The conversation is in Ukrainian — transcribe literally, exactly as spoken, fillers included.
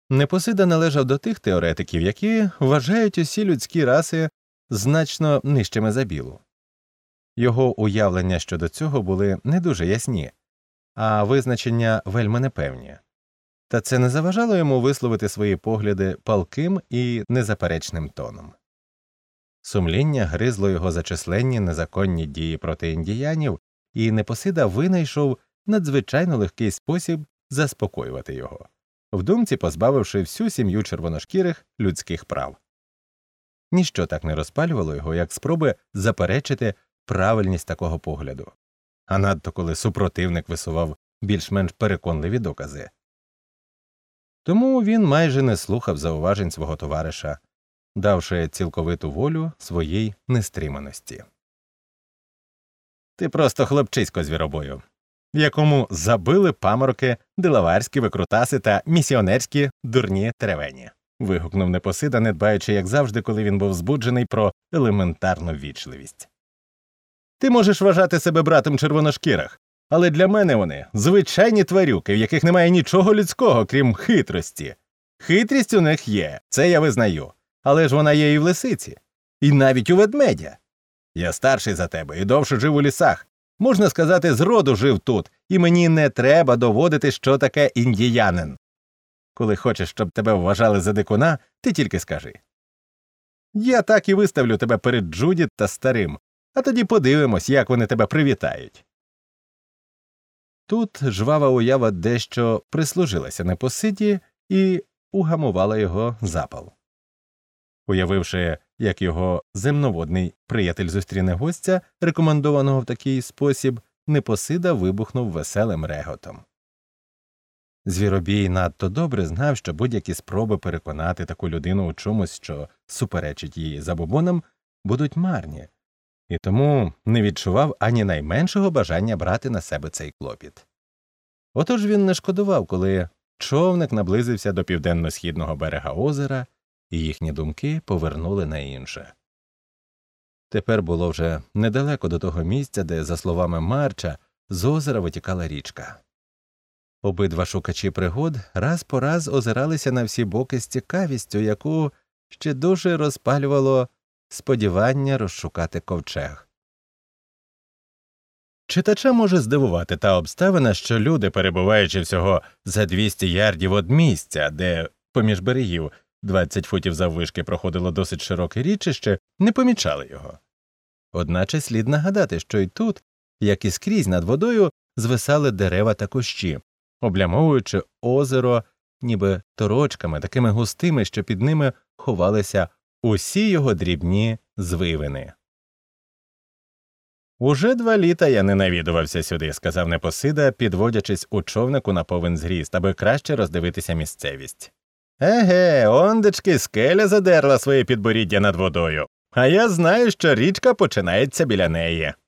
Непосида належав до тих теоретиків, які вважають усі людські раси значно нижчими за білу. Його уявлення щодо цього були не дуже ясні, а визначення вельми непевні. Та це не заважало йому висловити свої погляди палким і незаперечним тоном. Сумління гризло його за численні незаконні дії проти індіянів, і Непосида винайшов надзвичайно легкий спосіб заспокоювати його, в думці позбавивши всю сім'ю червоношкірих людських прав. Ніщо так не розпалювало його, як спроби заперечити правильність такого погляду, а надто коли супротивник висував більш-менш переконливі докази. Тому він майже не слухав зауважень свого товариша, давши цілковиту волю своїй нестриманості. «Ти просто хлопчисько звіробою, якому забили памороки, делаварські викрутаси та місіонерські дурні теревені», – вигукнув Непосида, не дбаючи, як завжди, коли він був збуджений, про елементарну ввічливість. «Ти можеш вважати себе братом червоношкірих, але для мене вони – звичайні тварюки, в яких немає нічого людського, крім хитрості. Хитрість у них є, це я визнаю, але ж вона є і в лисиці, і навіть у ведмедя. Я старший за тебе і довше жив у лісах. Можна сказати, зроду жив тут, і мені не треба доводити, що таке індіянин. Коли хочеш, щоб тебе вважали за дикуна, ти тільки скажи. Я так і виставлю тебе перед Джудіт та старим, а тоді подивимось, як вони тебе привітають». Тут жвава уява дещо прислужилася Непосиді і угамувала його запал. Уявивши, як його земноводний приятель зустріне гостя, рекомендованого в такий спосіб, Непосида вибухнув веселим реготом. Звіробій надто добре знав, що будь-які спроби переконати таку людину у чомусь, що суперечить її забобонам, будуть марні, і тому не відчував ані найменшого бажання брати на себе цей клопіт. Отож він не шкодував, коли човник наблизився до південно-східного берега озера, і їхні думки повернули на інше. Тепер було вже недалеко до того місця, де, за словами Марча, з озера витікала річка. Обидва шукачі пригод раз по раз озиралися на всі боки з цікавістю, яку ще дуже розпалювало сподівання розшукати ковчег. Читача може здивувати та обставина, що люди, перебуваючи всього за двісті ярдів від місця, де поміж берегів двадцять футів заввишки проходило досить широке річище, не помічали його. Одначе слід нагадати, що й тут, як і скрізь над водою, звисали дерева та кущі, облямовуючи озеро ніби торочками, такими густими, що під ними ховалися усі його дрібні звивини. «Уже два літа я не навідувався сюди», – сказав Непосида, підводячись у човнику на повен зріст, аби краще роздивитися місцевість. «Еге, ондечки, скеля задерла своє підборіддя над водою, а я знаю, що річка починається біля неї».